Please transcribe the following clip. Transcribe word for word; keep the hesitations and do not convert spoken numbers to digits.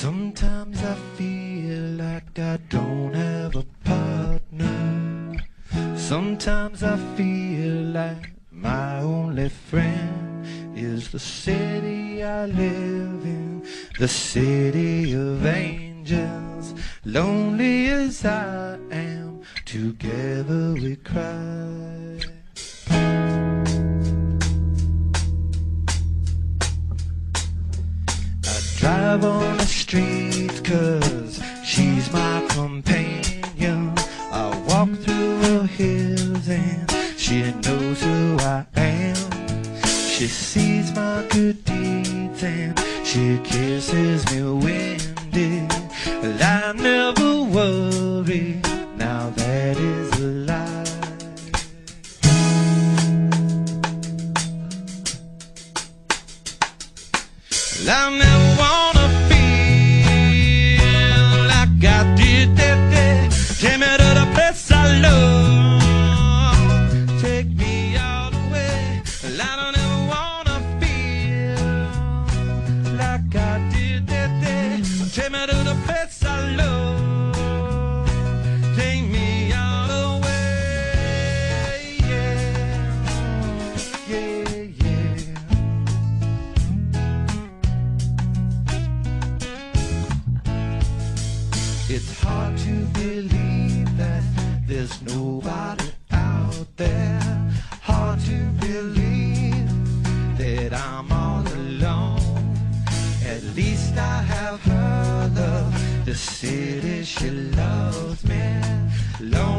Sometimes I feel like I don't have a partner. Sometimes I feel like my only friend is the city I live in, the city of angels. Lonely as I am, together we cry. Drive on the street 'cause she's my companion. I walk through the hills and she knows who I am. She sees my good deeds and she kisses me windy. Well, I never worry, now that is a lie. Well, I never wanna feel like I did that day. Take me to the place I love, take me all the way. Well, I don't ever wanna feel like I did that day. Take me to the place I love, take me all the way. Yeah, yeah, yeah. It's hard to believe that there's nobody out there. Hard to believe that I'm all alone. At least I have her love. The city, she loves me. Lord,